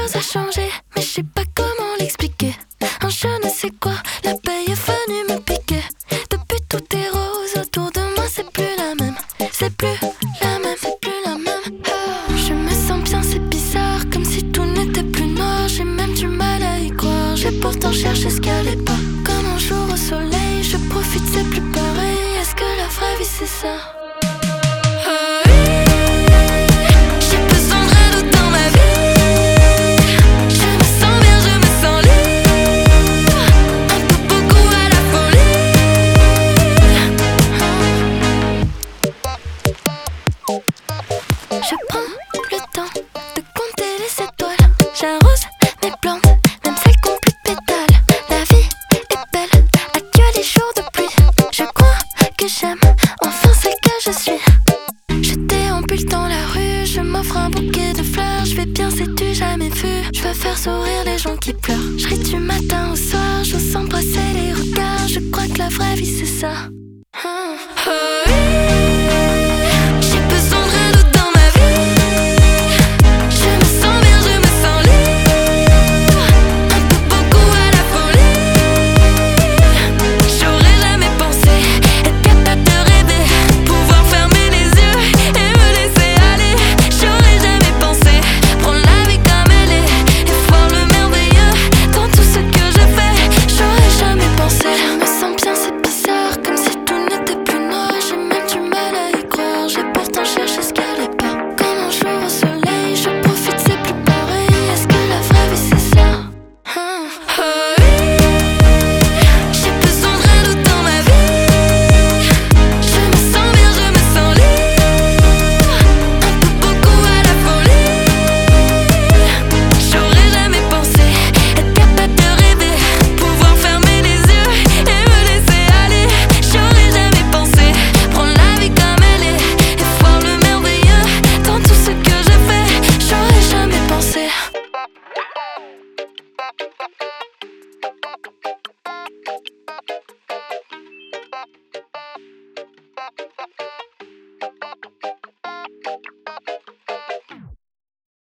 chose a changé, mais je sais pas comment l'expliquer. Un je ne sais quoi, la paix est venue me piquer. Depuis tout est rose autour de moi, c'est plus la même. C'est plus la même, c'est plus la même. Je me sens bien, c'est bizarre, comme si tout n'était plus noir. J'ai même du mal à y croire, j'ai pourtant cherché ce qu'elle est pas. Comme un jour au soleil, je profite, c'est plus pareil. Est-ce que la vraie vie c'est ça? Je prends le temps de compter les étoiles. J'arrose mes plantes, même celles qui ont plus de pétales. La vie est belle, adieu les jours de pluie. Je crois que j'aime enfin celle que je suis. Je déambule dans la rue, je m'offre un bouquet de fleurs. Je vais bien, sais-tu jamais vu? Je veux faire sourire les gens qui pleurent. Je ris du matin au soir, j'ose embrasser les regards. Je crois que la vraie vie c'est ça.